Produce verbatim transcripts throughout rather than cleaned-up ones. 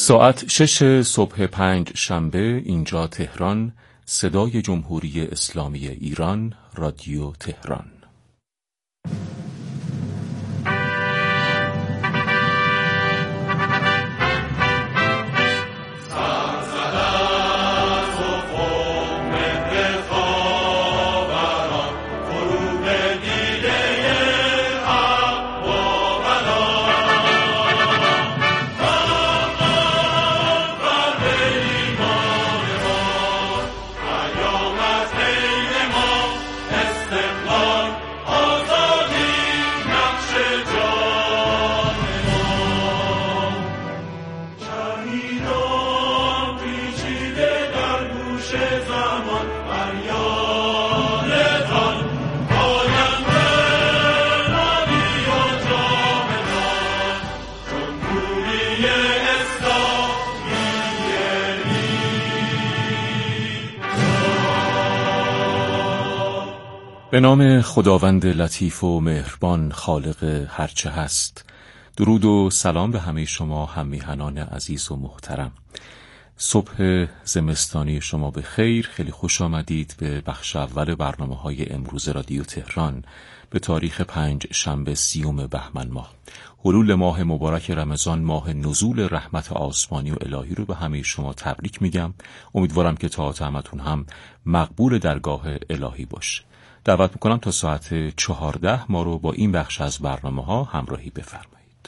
ساعت شش صبح پنج شنبه اینجا تهران، صدای جمهوری اسلامی ایران، رادیو تهران. به نام خداوند لطیف و مهربان، خالق هرچه هست. درود و سلام به همه شما هم‌میهنان عزیز و محترم. صبح زمستانی شما به خیر. خیلی خوش آمدید به بخش اول برنامه‌های امروز رادیو تهران به تاریخ پنج شنبه سیوم بهمن ماه. حلول ماه مبارک رمضان، ماه نزول رحمت آسمانی و الهی رو به همه شما تبریک میگم. امیدوارم که طاعت همتون هم مقبول درگاه الهی باشه. دعوت میکنم تا ساعت چهارده ما رو با این بخش از برنامه ها همراهی بفرمایید.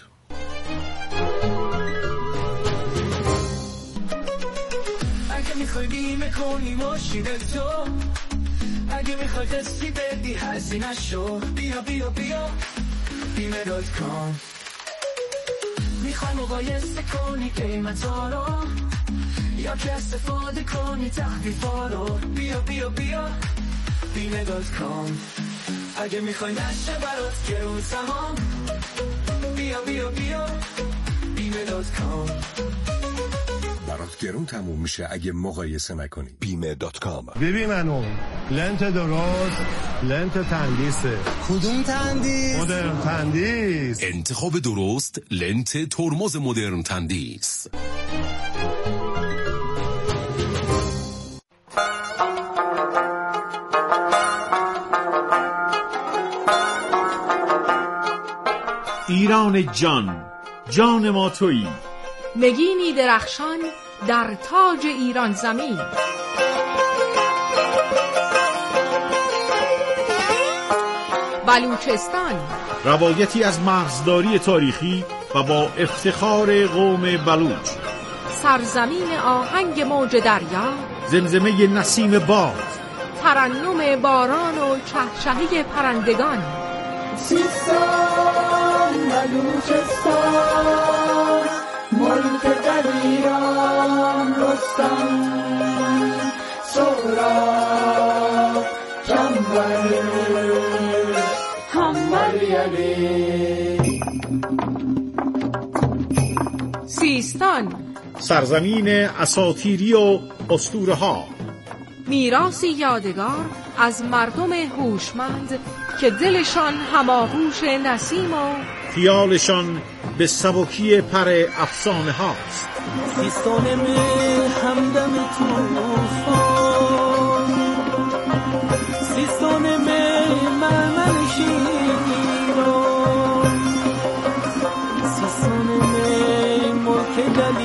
اگه میخوای بیمه کنی ماشین تو، اگه میخوای قسطی بدی هزینه شو، بیا بیا بیا بیمه دات کام. میخوای مقایسه کنی قیمتا رو، یا که استفاده کنی تخفیفا رو، بیا بیا بیا بیمه دات کام. اگه میخوای نشه برات گرون تمام، بیا بیا بیا بیمه دات کام. برات گرون تموم میشه اگه مقایسه نکنی. بیمه دات کام. ببین منو لنت درست، لنت تندیسه. کدوم تندیس؟ مدرن تندیس. انتخاب درست، لنت ترمز مدرن تندیس. ایران جان، جان ما تویی. نگینی درخشان در تاج ایران زمین. بلوچستان، روایتی از مرزداری تاریخی و با افتخار قوم بلوچ. سرزمین آهنگ موج دریا، زمزمه نسیم باد، ترنم باران و چهچهه پرندگان. سیستان بلوچستان، ملک دلیران رستم، سهراب جنبل حنبل یلی. سیستان، سرزمین اساطیری و اسطوره ها، میراثی یادگار از مردم هوشمند که دلشان هماغوش نسیم و خیالشان به سبکی پر افسانه هاست. سیستان می همدم توفان، سیستان می مرمر شیران، سیستان می ملک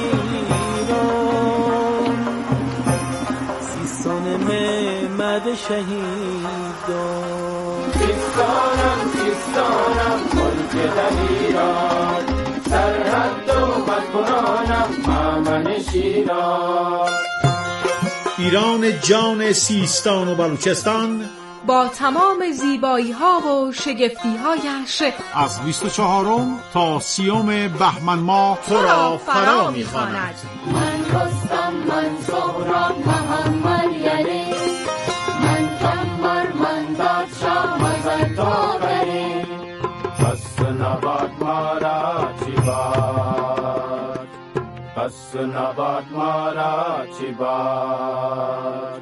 دلیران، سیستان می مد شهیدان. سیستانم سیستانم ملک دلیران، سرحد و مدکنانم مامن شیران. ایران جان، سیستان و بلوچستان با تمام زیبایی ها و شگفتی هایش از بیست و چهارم تا سیوم بهمن ماه تو را فرا می‌خواند. من رستم، من سهراب، محمد یلی، من کمبر، من بادشاه، من زرتابری. پس نباد مارا چی باد، پس نباد مارا چی باد.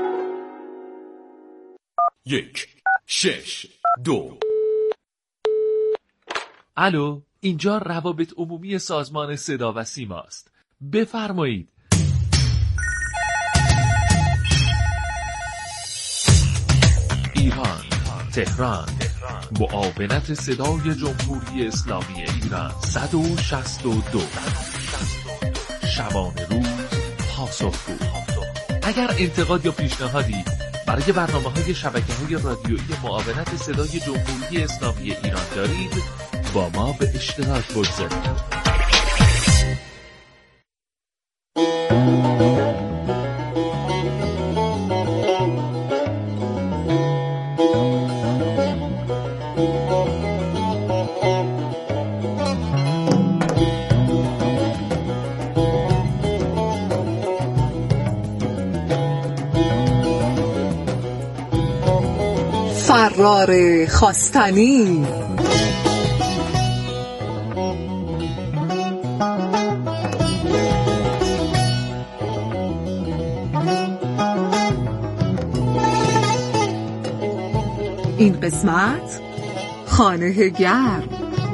یک شش دو. الو، اینجا روابط عمومی سازمان صدا و سیماست. بفرمایید. ایران، تهران، معاونت صدای جمهوری اسلامی ایران صد و شصت و دو. شبانه روز پاسخگو. اگر انتقاد یا پیشنهادی برای برنامه‌های شبکه‌های رادیویی معاونت صدای جمهوری اسلامی ایران دارید، با ما به اشتراک بگذارید. فرار خواستنی. این قسمت خانه گرم.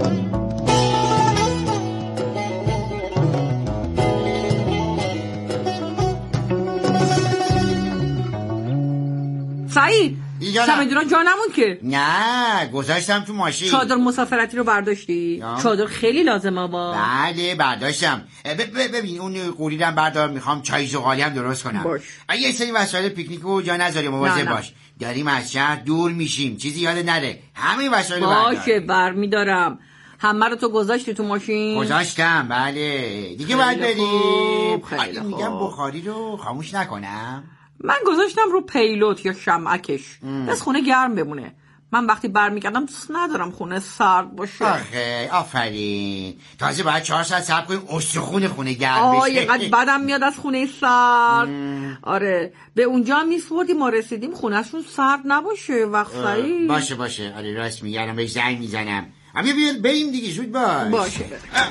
سعید چمدونا جا نموند که. نه گذاشتم تو ماشین. چادر مسافرتی رو برداشتی؟ چادر خیلی لازمه با. بله برداشتم. ببین اون قوریدم بردار، میخوام چای زغالی هم درست کنم. باش. یه سری وسایل پیکنیک رو جا نذاری، مواظب باش. داریم از شهر دور میشیم، چیزی یاد نره. همه وسایل بردار. باشه برمیدارم. همه رو تو گذاشتی تو ماشین؟ گذاشتم بله. دیگه باید بریم. خیلی میگم بخاری رو خاموش نکنم. من گذاشتم رو پیلوت یا شمعکش بس خونه گرم بمونه. من وقتی برمیگردم دوست ندارم خونه سرد باشه. آخه آفرین. تازه باید چهار ساعت صبر کنیم استخون خونه گرم بشه. آه اینقدر بدم میاد از خونه سرد. آره به اونجا هم میسپردیم ما رسیدیم خونهشون سرد نباشه وقتی. باشه باشه آره راست میگم، بهش زنگ میزنم. اما بیاد بریم دیگه، زود باش. باشه.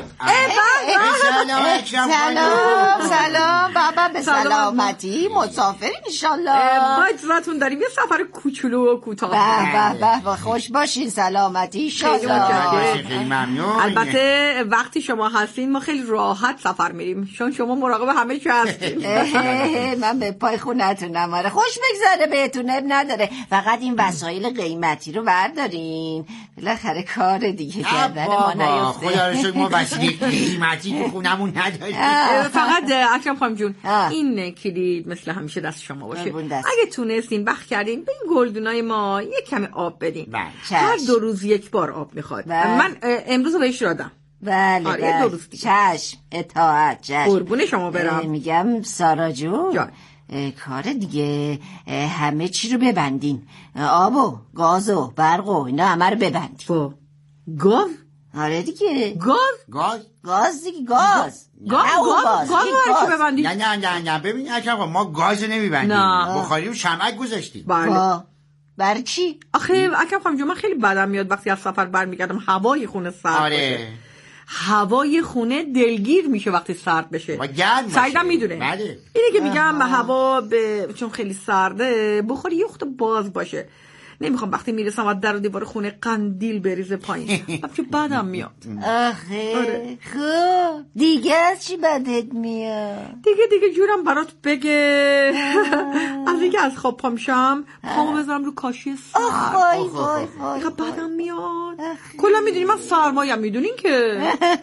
سلام اکرم. سلام سلام بابا، به سلامتی. مسافرین انشالله. باجزتون داریم یه سفر کوچولو و کوتاه. به به به خوش باشین، سلامتی انشالله. خیلی ممنون. البته وقتی شما هستین ما خیلی راحت سفر میریم، چون شما مراقب همه چی هستین. من به پای خونتونم. آره خوش بگذره بهتون، اب نداره. فقط این وسایل قیمتی رو بردارین، بالاخره کار دیگه کردن ما نیفته. خدا رو شکر ما وسیله قیمتی تو خونمون نداریم. فقط اکرم خانم جون این کلید مثل همیشه دست شما باشه. اگه تونستین وقت کردین به این گلدونای ما یک کمی آب بدین. هر دو روز یک بار آب میخواد. من امروز بهش دادم. بله بله دو روز دیگه. چشم اطاعت چشم. قربون شما برم. میگم سارا جون جان. کار دیگه همه چی رو ببندین، آب و گاز و برق و اینا همه رو ببندین. گاز؟ آره دیگه. گاز؟ گاز؟ گاز دیگه گاز. گاز گاز گاز ببندید. نه نه نه نه ببین اکرم ما گاز نمیبندیم، بخاری و شمعک گذاشتیم. بله. برای چی؟ آخه اکرم خانم جون من خیلی بدم میاد وقتی از سفر برمیگردم هوای خونه سرد آره. باشه. هوای خونه دلگیر میشه وقتی سرد بشه. و گرم باشه. سعیدم میدونه. بله. اینه که میگم هوا به چون خیلی سرده بخاری یه خود باز باشه. نمیخوام وقتی میرسم از در و دیوار خونه قندیل بریزه پایین. بچه بدم میاد. آخه آره. خب دیگه از چی بدت میاد؟ دیگه دیگه جورم برات بگه. از اینکه از خواب پا میشم پامو بذارم رو کاشی سرد. وای وای وای. بدم میاد. کلا میدونی من سرمایم میدونین که.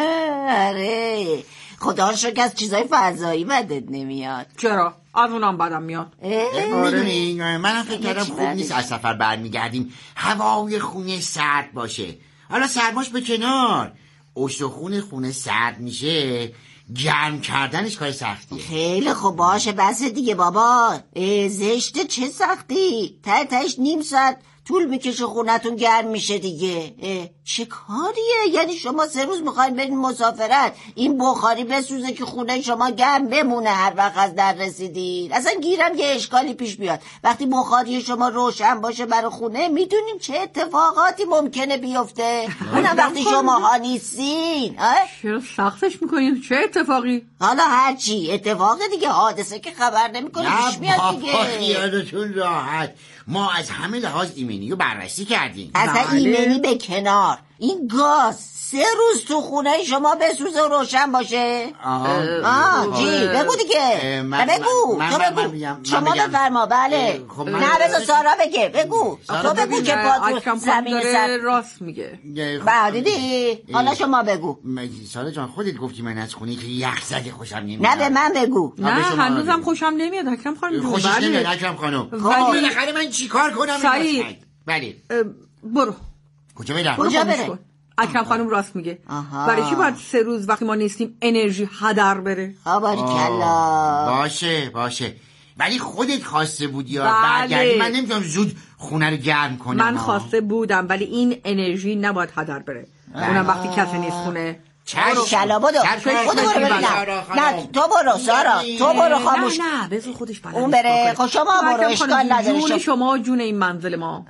آره خدا رو شکر از چیزای فضایی بدت نمیاد. چرا؟ از اونم بدم میاد. میدونی من فکر کردم خوب نیست از سفر برمیگردیم هوای خونه سرد باشه. حالا سرماش به کنار، استخون خونه سرد میشه، گرم کردنش کار سختیه. خیلی خوب باشه بس دیگه بابا. زشته چه سختی، ته تهش نیم ساعت طول میکشه خونتون گرم میشه دیگه. چه کاریه؟ یعنی شما سه روز میخواین برین مسافرت این بخاری بسوزه که خونه شما گرم بمونه هر وقت از در رسیدین؟ اصلا گیرم یه اشکالی پیش بیاد وقتی بخاری شما روشن باشه برای خونه. میدونیم چه اتفاقاتی ممکنه بیفته اونم وقتی شما ها نیستین. چرا سختش میکنین؟ چه اتفاقی؟ حالا هرچی اتفاق دیگه، حادثه که خبر نمیکنه پیش میاد دیگه. خیالتون راحت، ما از همه لحاظ ایمنی رو بررسی کردیم. اصلا بله. ایمنی به کنار، این گاز سه روز تو خونه شما بسوزه و روشن باشه؟ آه جی بگو دیگه بگو تو بگو شما بفرما. بله نه بذار سارا بگه. بگو تو بگو که پاتون زمین سر راست میگه. بعد دیدی حالا شما بگو. سارا جان خودت گفتی من از خونه که یخ زده خوشم نمیاد. نه به من بگو. نه هنوزم خوشم نمیاد اکرم خانم. خوشش نمیاد اکرم خانم. ولی بالاخره من چیکار کنم؟ سعید بله برو. کجا برم؟ کجا برم؟ اکرم خانم راست میگه. برای چی باید سه روز وقتی ما نیستیم انرژی هدر بره؟ باریکلا. باشه باشه ولی خودت خواسته بودی یا برگردی. من نمیتونم زود خونه رو گرم کنم. من خواسته بودم ولی این انرژی نباید هدر بره. اونم وقتی کسی نیست خونه. کلا بودو خودو برو ببینم. نه تو برو سارا تو برو خاموش. نه نه بذار خودش بلد اون بره. خب شما برو اشکال نداره. جون شما جون این منزل ما.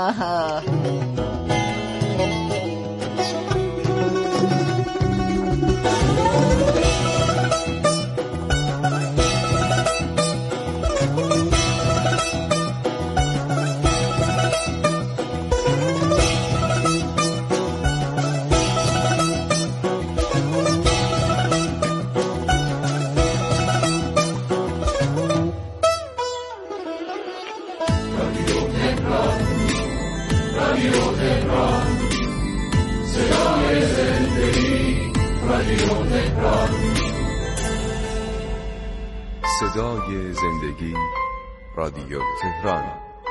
صدای زندگی رادیو تهران.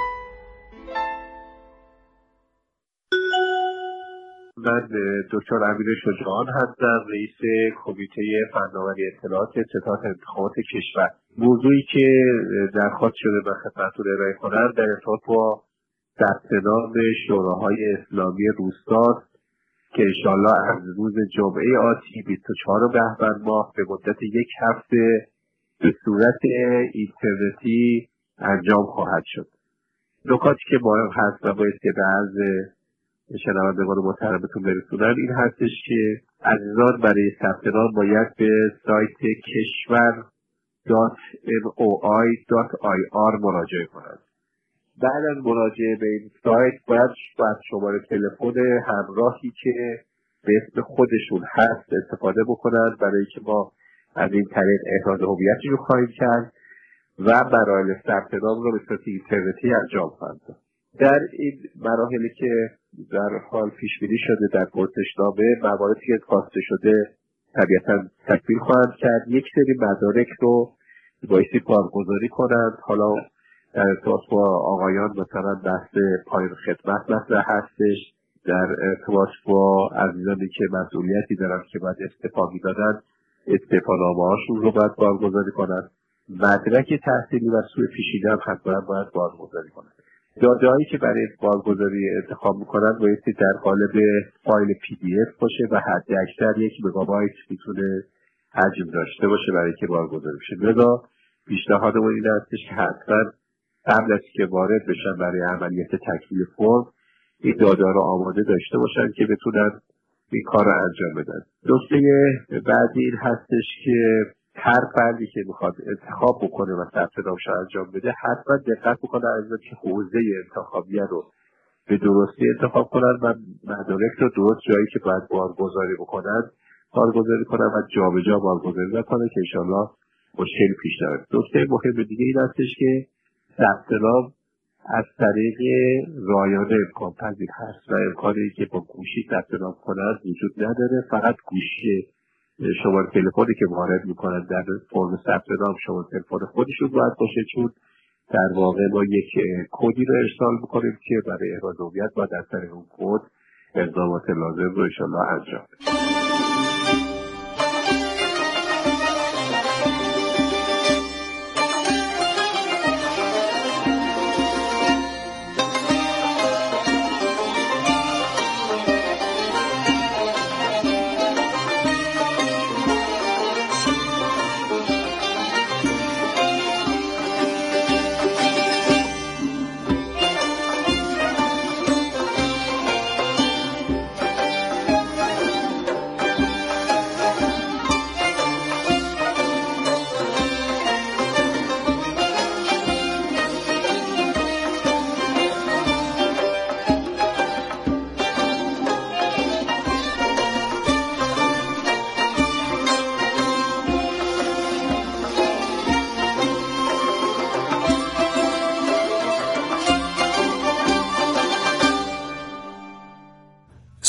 من دکتر امیر شجاعان هستم، رئیس کمیته فناوری اطلاعات ستاد انتخابات کشور. موضوعی که درخواست شده به خدمتتون ارائه کنم در ارتباط با ثبت نام شوراهای اسلامی روستاست که انشاءالله از روز جمعه آتی بیست و چهارم بهمن ماه به مدت یک هفته به صورت اینترنتی انجام خواهد شد. نکاتی که مهم هست و باید که به عرض شنوندگان محترمتون برسونم این هستش که عزیزان برای ثبت نام باید به سایت کشور دات ام او آی دات آی آر مراجعه کنند. بعد از مراجعه به این سایت باید از شماره تلفن همراهی که به اسم خودشون هست استفاده بکنند برای که ما از این طریق احراز هویتی رو خواهیم کرد و مراحل ثبت نام رو به صورت اینترنتی انجام خواهند داد. در این مراحلی که در حال پیش بینی شده در پرسشنامه مواردی که خواسته شده طبیعتا تکمیل خواهند کرد. یک سری مدارک رو بایستی بارگذاری کنند. حالا در ارتباط با آقایان مثلا بحث پایان خدمت مطرح هستش، در ارتباط با عزیزانی که مسئولیتی دارن که باید استعفا میدادن استعفانامه هاشون رو باید بارگذاری کنند. مدرک تحصیلی و سوء پیشینه هم حتما باید بارگذاری کنند. داده‌هایی که برای بارگذاری انتخاب میکنن بایستی در قالب فایل پی دی اف باشه و حد اکثر یک مگابایت میتونه حجم داشته باشه برای که بارگذاری بشه. لذا پیشنهادمون این هستش که حتما قبل از که وارد بشن برای عملیات تکمیل فرم این داده‌ها رو آماده داشته باشن که بتونن این کار رو انجام بدن. نکته بعدی این هستش که هر فردی که میخواد انتخاب بکنه و ثبت نامش انجام بده حتما دقت بکنه از که حوزه انتخابیه رو به درستی انتخاب کنن و مدارک رو درست جایی که باید بارگذاری بکنن بارگذاری کنن و جابجا بارگذاری نکنن که انشالله مشکلی پیش نیاد. نکته مهم دیگه این هستش که ثبت نام از طریق رایانه امکان پذیر هست و امکانی که با گوشی ثبت نام کنند وجود نداره. فقط گوشی شماره تلفنی که وارد میکنن در فرم ثبت نام شماره تلفن خودشون باید باشه، چون در واقع ما یک کدی رو ارسال میکنیم که برای احراز هویت باید از طریق اون کد اقدامات لازم رو انشالله انجام بدیم.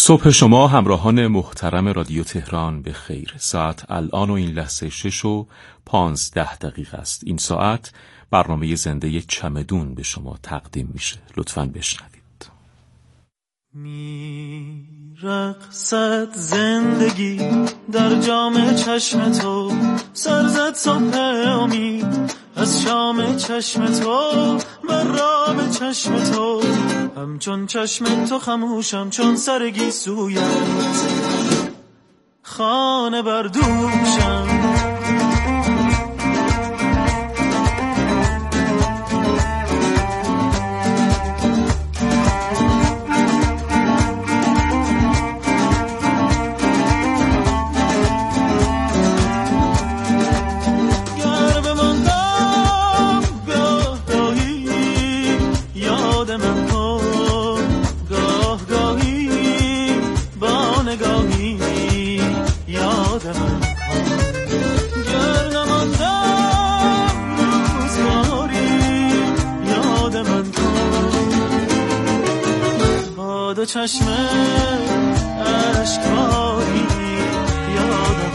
صبح شما همراهان محترم رادیو تهران به خیر. ساعت الان و این لحظه شش و پانزده دقیقه است. این ساعت برنامه زنده چمدون به شما تقدیم میشه. لطفاً بشنوید. میرقصد زندگی در جام چشم تو، سرزد صبح امید از شام چشم تو، من را به چشم تو همچون چشم تو خموشم، چون سرگی سویت خانه بردوشم. چشم اشکاری یادم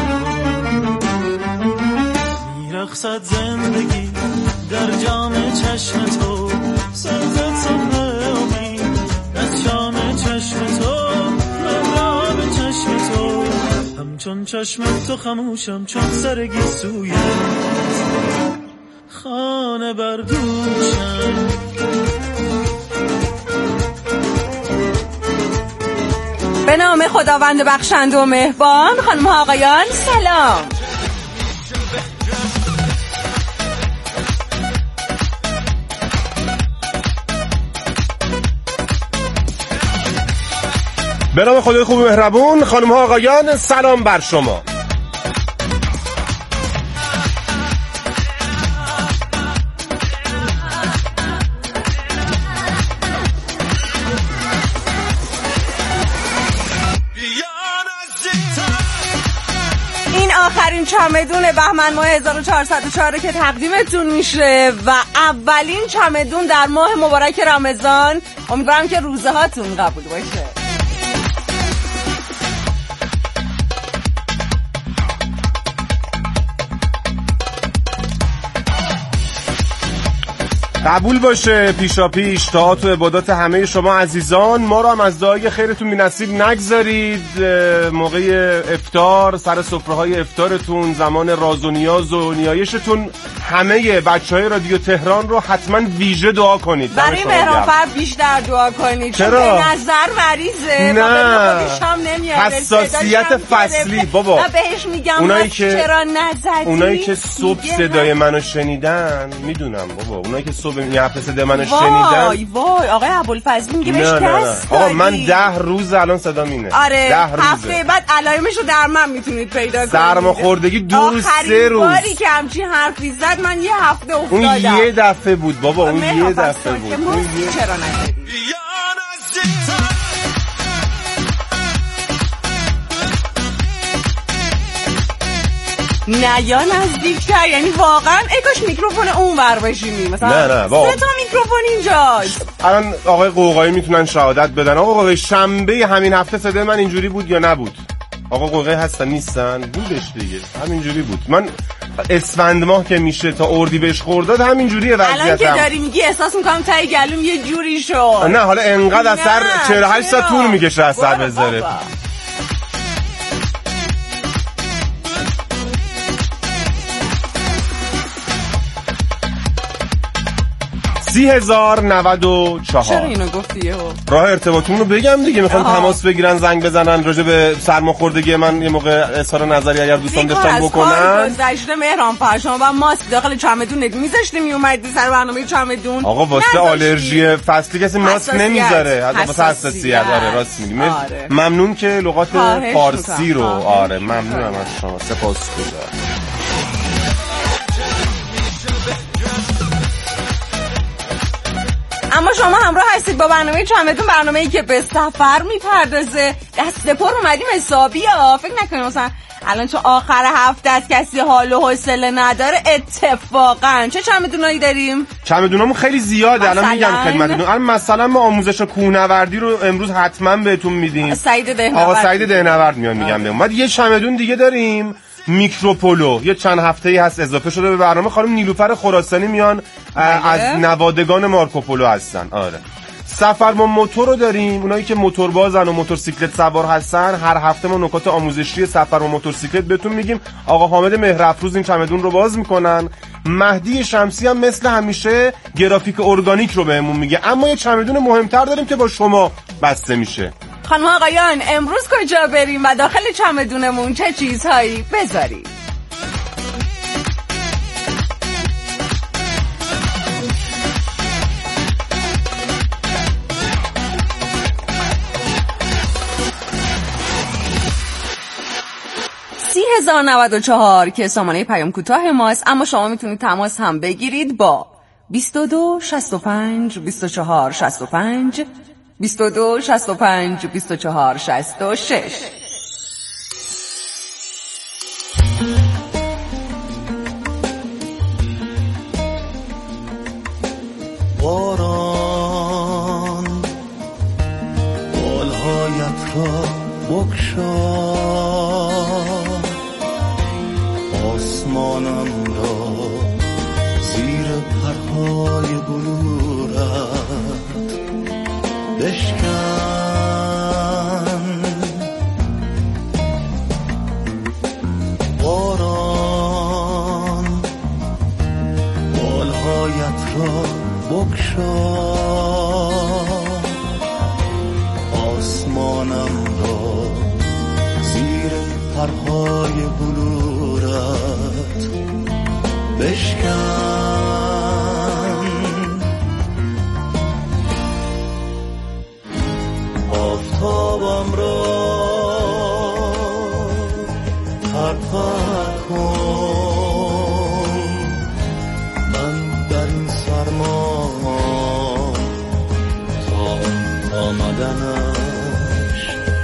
میرقصد زندگی در جام چشم تو، سرزد صبح امید از شام چشم تو، من را به چشم تو همچون چشم تو خموشم، چون سرگی سویت خانه بردوشم. به نام خداوند بخشنده و مهربان. خانم ها آقایان سلام. به نام خدای خوب مهربون. خانم ها آقایان سلام بر شما. آخرین چمدون بهمن ماه هزار و چهارصد و چهار که تقدیمتون میشه و اولین چمدون در ماه مبارک رمضان. امیدوارم که روزه هاتون قبول باشه. قبول باشه پیشا پیش طاعات و عبادات همه شما عزیزان. ما رو هم از دعای خیرتون بی نصیب نگذارید. موقع افطار، سر سفره‌های افطارتون، زمان راز و نیاز و نیایشتون، همه بچهای رادیو تهران رو حتما ویژه دعا کنید. برای مهرانفر بیشتر دعا کنید. چرا؟ به نظر مریضه. نه حساسیت فصلی بابا. بهش میگم اونایی که چرا نزدی؟ اونایی که صبح صدای منو شنیدن میدونم بابا. اونایی که صبح این حرف صدای منو شنیدن. وای وای آقای ابوالفضل میگه بهش کس. آقا من ده روز الان صدا مینه. آره هفته بعد علائمشو در من میتونید پیدا کنید. سرماخوردگی دو روز سه روز. باری که همچین حرفی زد من یه هفته افتادم. اون یه دفعه بود بابا. اون یه دفعه بود. اون چرا نگیری؟ نه یا نزدیکتر، یعنی واقعا ای کاش میکروفون اون ور بشینی مثلا. نه نه بابا سه تا میکروفون اینجاست. الان آقای قوقایی میتونن شهادت بدن. آقا قوقایی شنبه همین هفته صدای من اینجوری بود یا نبود؟ آقا قوقایی هستن نیستن؟ بودش دیگه همینجوری بود. من اسفند ماه که میشه تا اردیبهشت خرداد همینجوریه وضعیتم. الان که داری میگی احساس میکنم تای گلوم یه جوری شد. نه حالا انقدر از سر چهل و هشت ساعت طول میکشه از سر بذاره. سی هزار نود و چهار. چرا اینو گفتی یهو؟ راه ارتباطمون رو بگم دیگه. میخوان تماس بگیرن، زنگ بزنن راجع به سرماخوردگی من یه موقع اظهار نظری اگر دوستان داشتن بکنن. گذشته مهرانفر شما با ماسک داخل چمدون میذاشتی میومدی سر برنامه چمدون. آقا واسه آلرژی فصلی کسی ماسک نمیذاره، حتی واسه حساسیت. آره راست میگی. آره. ممنون که لغات فارسی رو. آره ممنونم از شما، سپاسگزارم. اما شما همراه هستید با برنامه چمدون، برنامه‌ای که به سفر میپردازه. دست پر اومدیم حسابی ها. فکر نکنید مثلا الان تو آخر هفته از کسی حال و حوصله نداره اتفاقا چه چمدونایی داریم؟ چمدونامون خیلی زیاده الان میگم خدمتتون. الان مثلا ما آموزش کوهنوردی رو امروز حتما بهتون میدیم. سعید دهنورد آقا سعید دهنورد میاد میگم بهمون. بعد یه چمدون دیگه داریم میکروپولو، یه چند هفته‌ای هست اضافه شده به برنامه. خانم نیلوفر خراسانی میان از نوادگان مارکوپولو هستن. آره سفر با موتور رو داریم، اونایی که موتور بازن و موتورسیکلت سوار هستن. هر هفته ما نکات آموزشی سفر با موتورسیکلت بهتون میگیم. آقا حامد مهرافروز این چمدون رو باز میکنن. مهدی شمسی هم مثل همیشه گرافیک ارگانیک رو بهمون میگه. اما یه چمدون مهمتر داریم که با شما بسته میشه. خانم آقایان امروز کجا بریم و داخل چمدونمون چه چیزهایی بذاریم؟ سی هزار و نود و چهار که سامانه پیام کوتاه ماست، اما شما میتونید تماس هم بگیرید با بیست و دو شصت و پنج بیست و چهار شصت و پنج بیست و دو شصت و پنج بیست و چهار شصت و شش. باران بالهایت را بگشا، آسمانم را زیر پرهای بلورت بشکن. باران بالهایت را بگشا، آسمانم را زیر پرهای بلورت بشکن. آفتابم را پرپر کن، من در این سرما تا آمدنش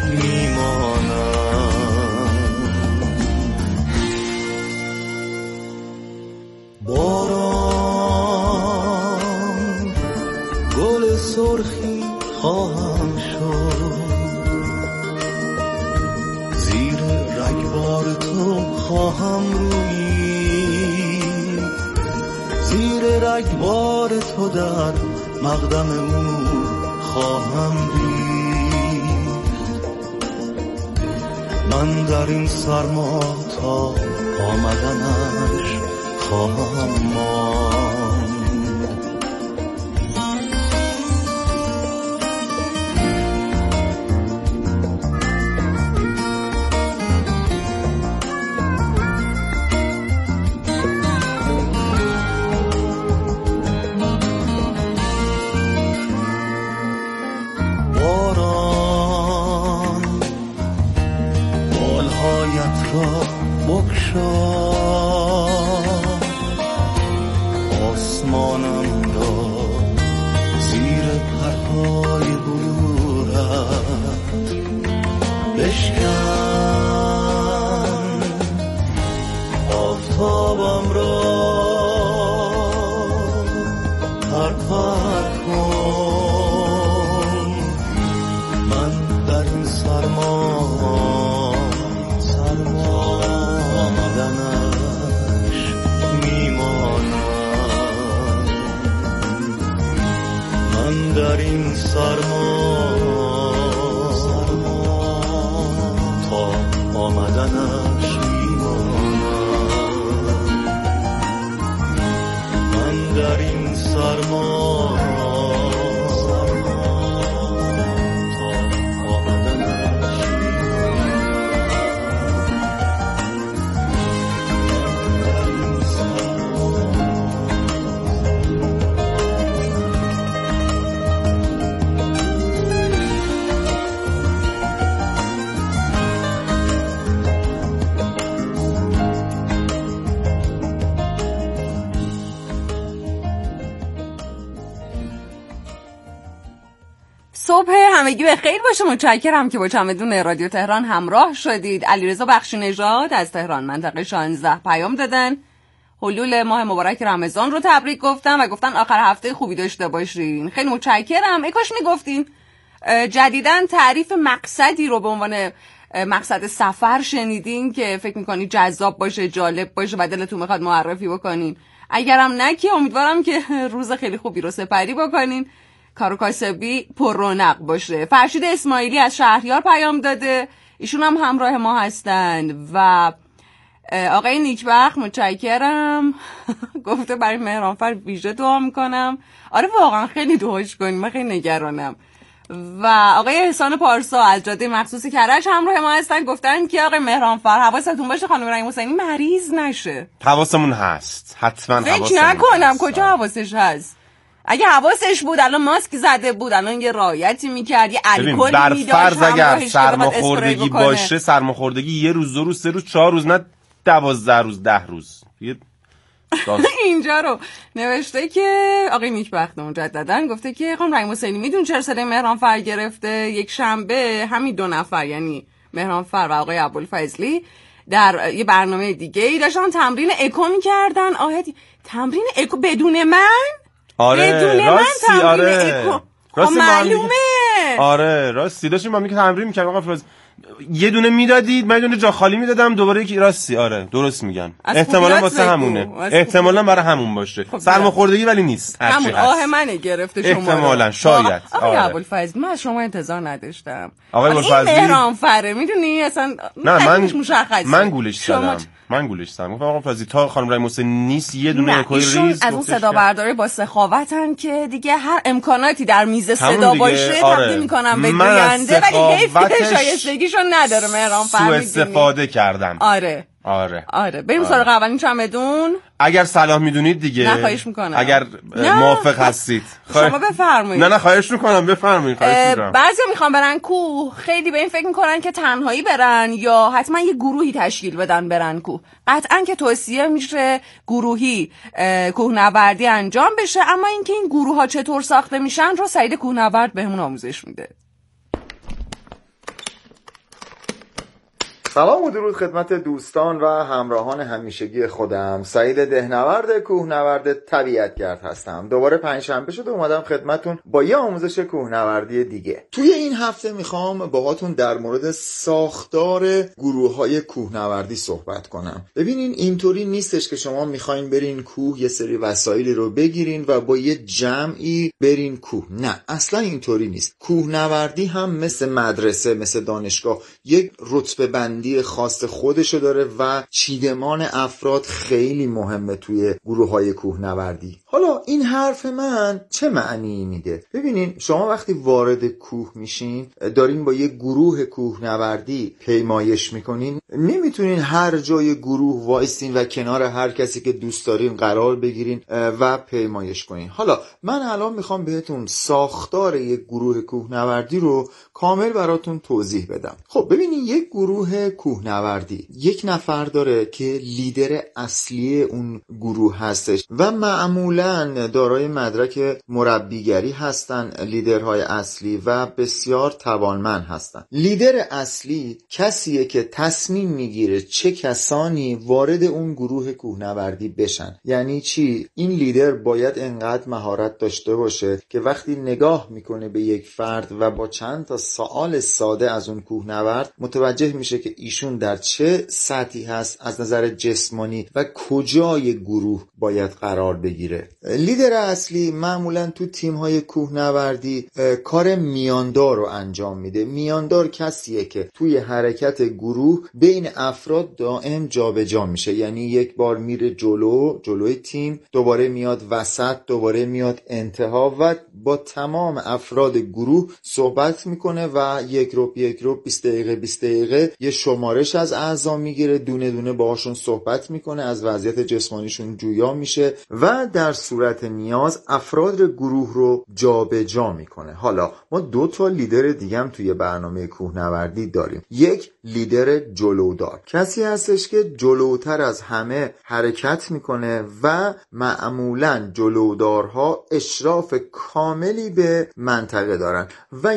میمانم. باران گل سرخی خواهم شد، زیر رگبار تو خواهم رویید، زیر رگبار تو در مقدم او خواهم دید. من در این سرما تا آمدنش خواهم ماند. باران بالهایت را بگشا، آسمانم را زیر پرهای بلورت بشکن. آفتابم را پرپر کن، من در این سرما سرما آمدنش میمانم. من در این سرما سرما تا آمدنش میمانم. من در این سرما صبح همگی به خیر باشه. متشکرم که با چمدون رادیو تهران همراه شدید. علیرضا بخشی نژاد از تهران منطقه شانزده پیام دادن. حلول ماه مبارک رمضان رو تبریک گفتن و گفتن آخر هفته خوبی داشته باشین. خیلی متشکرم. ای کاش میگفتین جدیداً تعریف مقصدی رو به عنوان مقصد سفر شنیدین که فکر میکنی جذاب باشه، جالب باشه و دلتون میخواد معرفی بکنین. اگرم نه که امیدوارم که روز خیلی خوبی رو سپری بکنین، کار و کاسبی پر رونق باشه. فرشید اسماعیلی از شهریار پیام داده، ایشون هم همراه ما هستند. و آقای نیکبخت متشکرم گفته برای مهرانفر ویژه دعا میکنم. آره واقعا خیلی دعاش کنیم، من خیلی نگرانم. و آقای احسان پارسا از جاده مخصوص کرج همراه ما هستن، گفتن که آقای مهرانفر حواستون باشه خانم رحیم حسینی مریض نشه. حواسمون هست، حتما حواسمون. فکر نکنم کجا حواسش هست. اگه حواسش بود الان ماسک زده بود، الان یه رعایتی میکرد، یه الکل میداشت. بر فرض اگر سرماخوردگی باشه، سرماخوردگی یه روز، دو روز، سه روز، چهار روز، نه دوازده روز، ده روز. اینجا رو نوشته که آقای نیکبخت مجدداً گفته که خانم رحیم حسینی میدون چرا صدای مهرانفر گرفته؟ یک شنبه همین دو نفر یعنی مهرانفر و آقای ابوالفضلی در یه برنامه دیگه ای داشتن تمرین اکو میکردن. آهد تمرین اکو بدون من؟ آره بدون راستی من تمرین آره اکو. راستی معلومه. آره راستی داشتیم با میگه تمرین میکردیم. آقا فراز یه دونه میدادید، من یه دونه جا خالی میدادم، دوباره یکی. راستی آره درست میگن، احتمالاً واسه همونه، احتمالاً برای همون باشه. خب سرماخوردگی ولی نیست، هر همون آه منه گرفته شما احتمالاً شاید. آقای ابوالفضل من از شما انتظار نداشتم. آقای ابوالفضلی مهرانفره میدونی اصلا نه من مشخصه. من گولش زدم من گولش زدم گفتم آقا فضلی تا خانم رحیم حسینی نیست یه دونه اکوی ریز از اون صدا برداری با سخاوتن که دیگه هر امکاناتی در میز صدا باشه آره. تبدیل میکنم به گوینده، ولی حیف که شایستگیشو نداره مهرانفر. سوء استفاده کردم. آره آره آره بریم سراغ اولین چمدون. اگر صلاح میدونید دیگه. نه خواهش میکنم. اگر موافق هستید خواهش... شما بفرمایید. نه نه خواهش میکنم بفرمایید. خواهش میکنم. بعضیا میخوان برن کوه، خیلی به این فکر میکنن که تنهایی برن یا حتما یه گروهی تشکیل بدن برن کوه. قطعا که توصیه میشه گروهی کوهنوردی انجام بشه، اما اینکه این گروه ها چطور ساخته میشن رو سعید کوهنورد بهمون آموزش میده. سلام و درود خدمت دوستان و همراهان همیشگی خودم. سعید دهنورد کوهنورد طبیعتگرد هستم. دوباره پنجشنبه شده اومدم خدمتتون با یه آموزش کوهنوردی دیگه. توی این هفته میخوام باهاتون در مورد ساختار گروه‌های کوهنوردی صحبت کنم. ببینین اینطوری نیستش که شما میخواین برین کوه یه سری وسایلی رو بگیرین و با یه جمعی برین کوه. نه اصلا اینطوری نیست. کوهنوردی هم مثل مدرسه، مثل دانشگاه یک رتبه بندی خاص خودشو داره و چیدمان افراد خیلی مهمه توی گروه‌های کوهنوردی. حالا این حرف من چه معنی میده؟ ببینین شما وقتی وارد کوه میشین، دارین با یه گروه کوهنوردی پیمایش میکنین، نمیتونین هر جای گروه وایستین و کنار هر کسی که دوست دارین قرار بگیرین و پیمایش کنین. حالا من الان میخوام بهتون ساختار یک گروه کوهنوردی رو کامل براتون توضیح بدم. خب ببینین یک گروه کوهنوردی یک نفر داره که لیدر اصلی اون گروه هستش و معمولاً دارای مدرک مربیگری هستن لیدرهای اصلی و بسیار توانمند هستن. لیدر اصلی کسیه که تصمیم میگیره چه کسانی وارد اون گروه کوهنوردی بشن. یعنی چی؟ این لیدر باید انقدر مهارت داشته باشه که وقتی نگاه میکنه به یک فرد و با چند تا سوال ساده از اون کوهنورد متوجه میشه که ایشون در چه سطحی هست از نظر جسمانی و کجای گروه باید قرار بگیره. لیدر اصلی معمولا تو تیم‌های کوهنوردی کار میاندار رو انجام میده. میاندار کسیه که توی حرکت گروه بین افراد دائم جابجا میشه، یعنی یک بار میره جلو جلوی تیم، دوباره میاد وسط، دوباره میاد انتها و با تمام افراد گروه صحبت میکنه و یک روب یک روب بیست دقیقه بیست دقیقه یه شمارش از اعضا میگیره، دونه دونه باهاشون صحبت میکنه، از وضعیت جسمانیشون جویا میشه و در صورت نیاز افراد گروه رو جابجا میکنه. حالا ما دو تا لیدر دیگه هم توی برنامه کوهنوردی داریم. یک لیدر جلودار، کسی هستش که جلوتر از همه حرکت میکنه و معمولاً جلودارها اشراف کاملی به منطقه دارن و